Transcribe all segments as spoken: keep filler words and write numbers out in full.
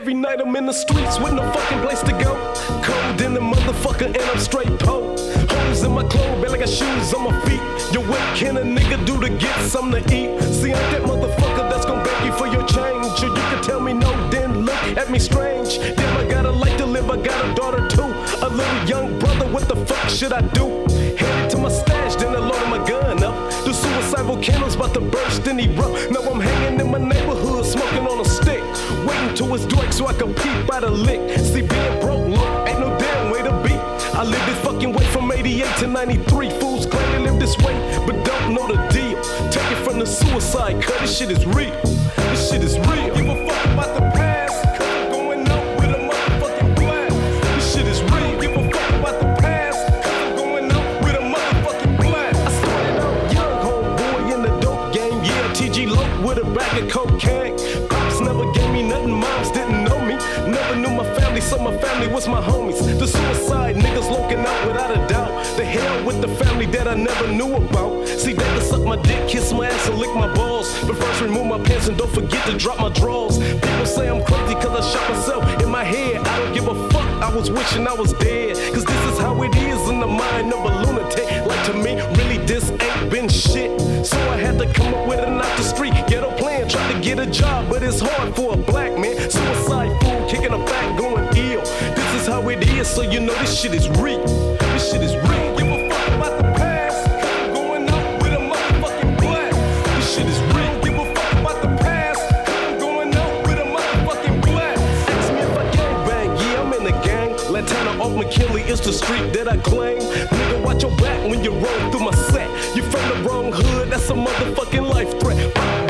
Every night I'm in the streets with no fucking place to go. Cold in the motherfucker and I'm straight po. Holes in my clothes, barely got shoes on my feet. Yo, what can a nigga do to get something to eat? See, I'm that motherfucker that's gon' beg you for your change. Or you can tell me no, then look at me strange. Damn, I got a life to live, I got a daughter too. A little young brother, what the fuck should I do? Headed to my stash, then I loaded my gun up. The suicide volcano's about to burst and erupt. Now I'm hanging in my neighborhood, smoking on a stick. Waiting till it's dark so I can peep by the lick. See, being broke, look, ain't no damn way to be. I live this fucking way from eighty-eight to ninety-three. Fools claim they live this way, but don't know the deal. Take it from the suicide, cause this shit is real. This shit is real. Give a fuck about the past, cause I'm going out with a motherfucking blast. This shit is real. Give a fuck about the past, cause I'm going out with a motherfucking blast. I started out young, homeboy in the dope game. Yeah, T G Loke with a bag of cocaine. Pops never gave me nothing, moms didn't know me. Never knew my family, so my family was my homies. The suicide niggas looking out without a doubt. The hell with the family that I never knew about. See, they can suck my dick, kiss my ass, and lick my balls. But first remove my pants and don't forget to drop my drawers. People say I'm crazy cause I shot myself in my head. I don't give a fuck, I was wishing I was dead. Cause this is how it is in the mind of a lunatic. Like to me, really this ain't been shit. So I had to come up with an out the street ghetto plan. Try to get a job, but it's hard for a black man. Suicide fool, kicking a back, going ill. This is how it is, so you know this shit is real. This shit is real. Give a fuck about the past, cause I'm going out with a motherfucking blast. This shit is real. Give a fuck about the past, cause I'm going out with a motherfucking blast. Ask me if I gang bang, yeah, I'm in the gang. Lantana off McKinley is the street that I claim. Nigga, watch your back when you roll through my set. You from the wrong hood, that's a motherfucking life threat.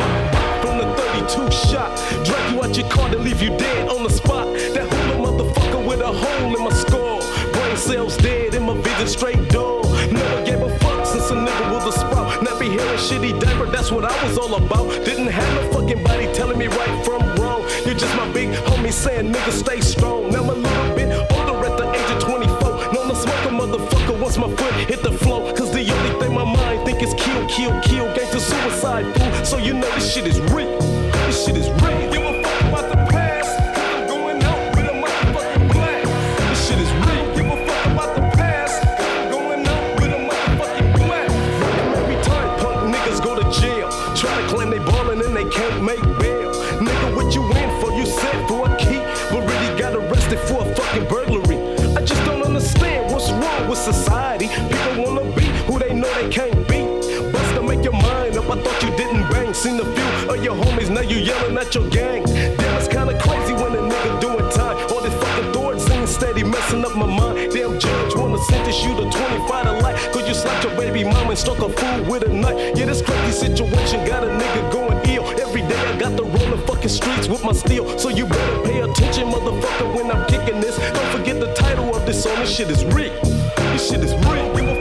From the thirty-two shot, drag you out your car to leave you dead on the spot. That hula motherfucker with a hole in my skull. Brain cells dead in my vision straight dull. Never gave a fuck since a nigga was a sprout. Nappy hair and shitty diaper, that's what I was all about. Didn't have no fucking body telling me right from wrong. You're just my big homie saying nigga stay strong. Now I'm a little bit older at the age of twenty-four. Known to smoke a motherfucker once my foot hit the floor. Cause the only thing my mind think is kill, kill, kill. Gang to suicide fool, so you know this shit is real. This shit is real. Give a fuck about the past, cause I'm going out with a motherfucking blast. This shit is real. Give a fuck about the past, cause I'm going out with a motherfucking blast. And every time punk niggas go to jail, try to claim they ballin' and they can't make bail. Nigga, what you in for? You said for a key, but really got arrested for a fucking burglary. I just don't understand what's wrong with society. People wanna be who they know they can't be. Bust to make your mind up, I thought you didn't bang. Seen a few of your homies, now you yelling at your gang. Damn, it's kinda crazy when a nigga doing time. All this fucking thought scene steady messing up my mind. Damn judge wanna sentence you to twenty-five to life, cause you slapped your baby mama and struck a fool with a knife. Yeah, this crazy situation got a nigga going ill. Every day I got to roll the fucking streets with my steel. So you better pay attention, motherfucker, when I'm kicking this. Don't forget the title of this song, this shit is real. This shit is real.